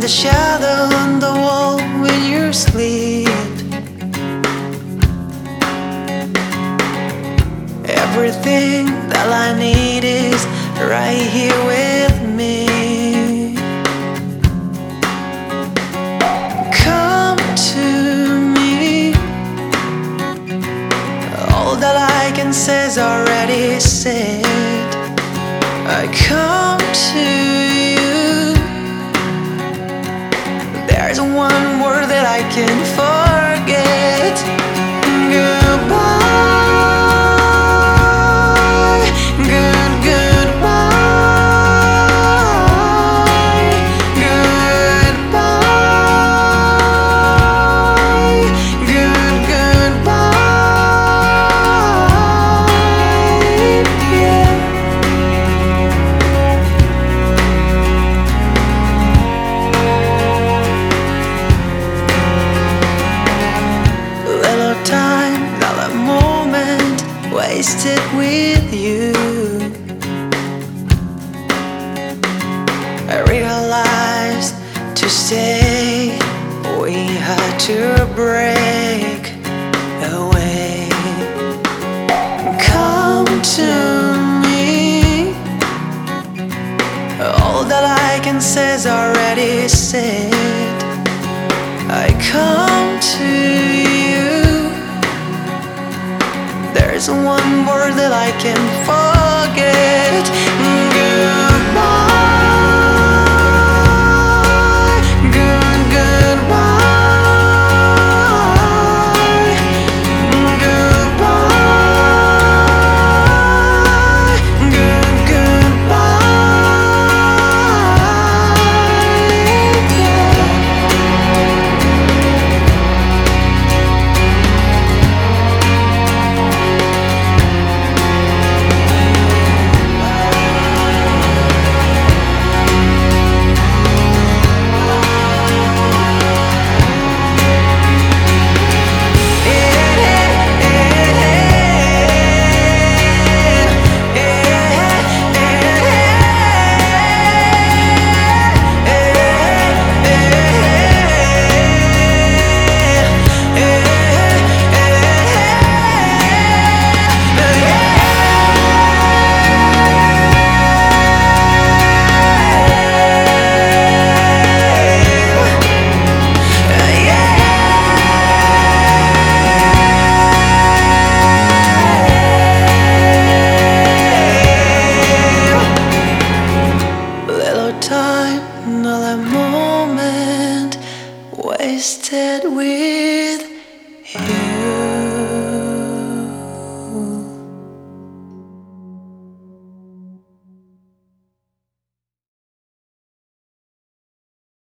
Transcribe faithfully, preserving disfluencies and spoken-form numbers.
shadow on the wall when you sleep. Everything that I need is right here with me. Come to me. All that I can say is already said. I come to you. There's one word that I can't forget. Goodbye. Wasted with you, I realized to stay we had to break away. Come to me. All that I can say is already said. I come to you. There's one word that I can't forget.